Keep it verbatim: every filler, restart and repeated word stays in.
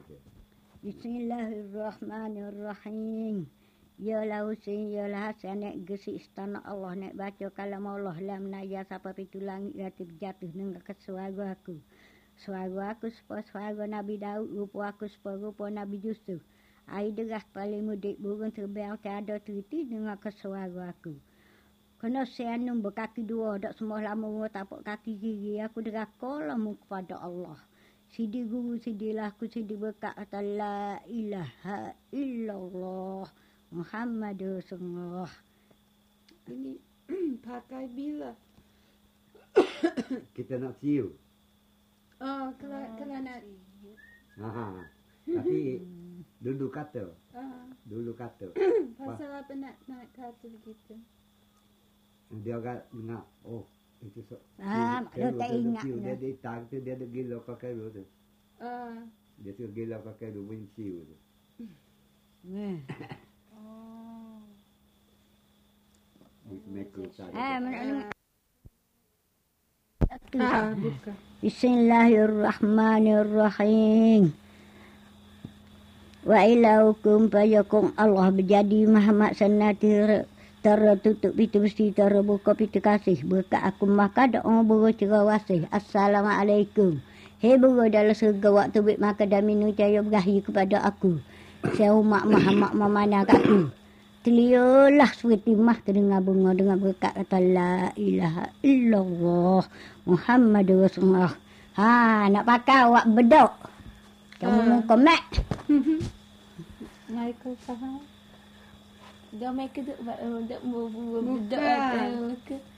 Bismillahirrahmanirrahim. Yalah usin, yalah hasan, nek gesi istana Allah, nek baca kalam Allah, lam naya sapa pitu langit rati jatuh nengah ke suara aku. Suara aku sepa suara Nabi Daud, rupa aku sepa rupa Nabi Yusuf. Air deras paling mudik, burung terbang tiada teriti nengah ke suara aku. Kena seanum berkaki dua, dak semua lama tapak kaki kiri, aku derakolamu kepada Allah. Sidi guru, sidilah aku, sidi berkat kata la ilaha illallah Muhammad Rasulullah. Ini pakai bila? Kita nak siu. Oh, kalau kalau nak. Ha. Tapi dulu kata. Ah. Dulu kata. Pasal apa nak nak kata begitu? Dia agak dengar, oh itu so. Ah, dia tak ingat. Dia dia tak tu dia ada gila pakai tu. Ah. Dia tu gila pakai tu main siu tu. Eh. Oh. Ah, mana Ah, buka. Bismillahirrahmanirrahim. Wa ilaukum fayakum Allah berjadi Muhammad sanati tertutup itu mesti terbuka pintu kasih berkat aku maka doa buru cerah wasih. Assalamualaikum. Hei buru dalam surga waktu bik maka dan minum cahaya berahi kepada aku. Saya umat Muhammad memandang aku. Telialah seperti mah terdengar bunga dengan berkat kata la ilaha illallah Muhammad Rasulullah. Ha, nak pakai awak bedok. Kamu uh. mau komek. Waalaikumsalam. Dia mereka duk buat duk buat bedok.